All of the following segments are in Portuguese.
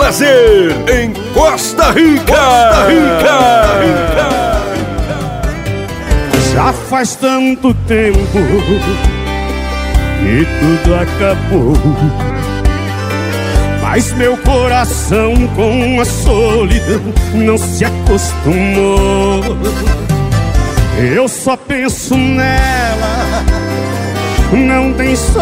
prazer em Costa Rica. Já faz tanto tempo e tudo acabou, mas meu coração com a solidão não se acostumou. Eu só penso nela, não tem solução.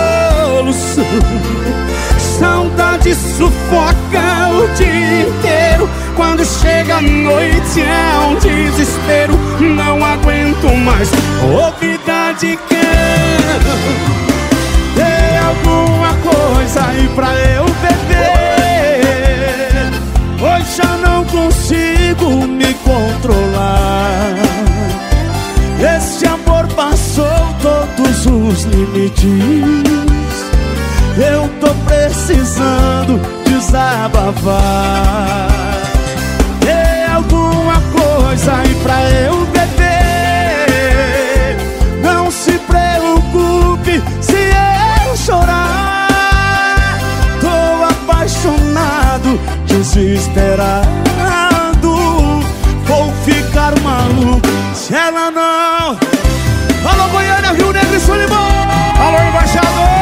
Saudade sufoca o dia inteiro. Quando chega a noite é um desespero. Não aguento mais ouvir de cão. Tem alguma coisa aí pra eu beber? Hoje já não consigo me controlar. Esse amor passou todos os limites. Eu tô precisando desabafar. Tem alguma coisa aí pra eu beber? Não se preocupe se eu chorar. Tô apaixonado, desesperado. Vou ficar maluco se ela não... Alô, Goiânia, Rio Negro e Solimão. Alô, embaixador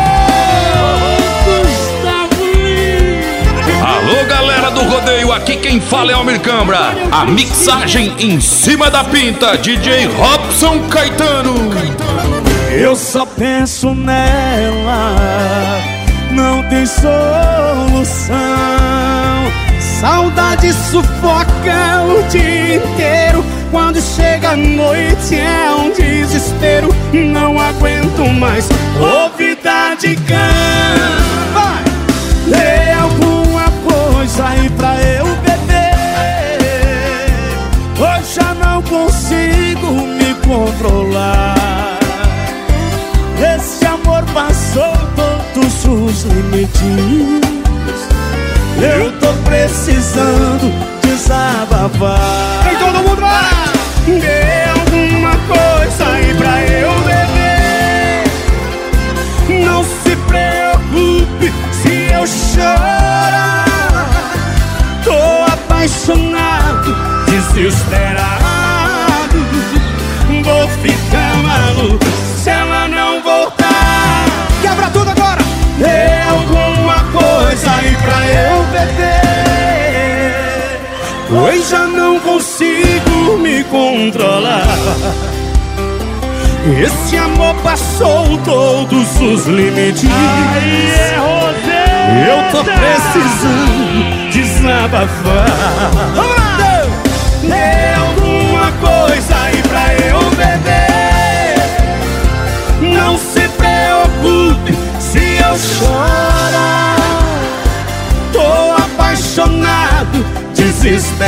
Gustavo Lima. Alô, galera do rodeio, aqui quem fala é Almir Cambra. A mixagem em cima da pinta, DJ Robson Caetano. Eu só penso nela, não tem solução. Saudade sufoca o dia inteiro. Quando chega a noite é um desespero. Não aguento mais ouvir de cão. Vai! Tem alguma coisa aí pra eu beber? Hoje já não consigo me controlar. Esse amor passou todos os limites. Eu tô precisando desabafar. Tem todo mundo lá! Dê alguma coisa aí pra eu beber. Não se preocupe se eu chorar. Tô apaixonado, desesperado. Vou ficar maluco se ela não voltar. Quebra tudo agora! Dê alguma coisa aí pra eu beber. Pois já não consigo me controlar. Esse amor passou todos os limites. Eu tô precisando desabafar. Vamos lá! Dê alguma coisa aí pra eu beber. Não se preocupe se eu chorar. Tô apaixonado, desesperado.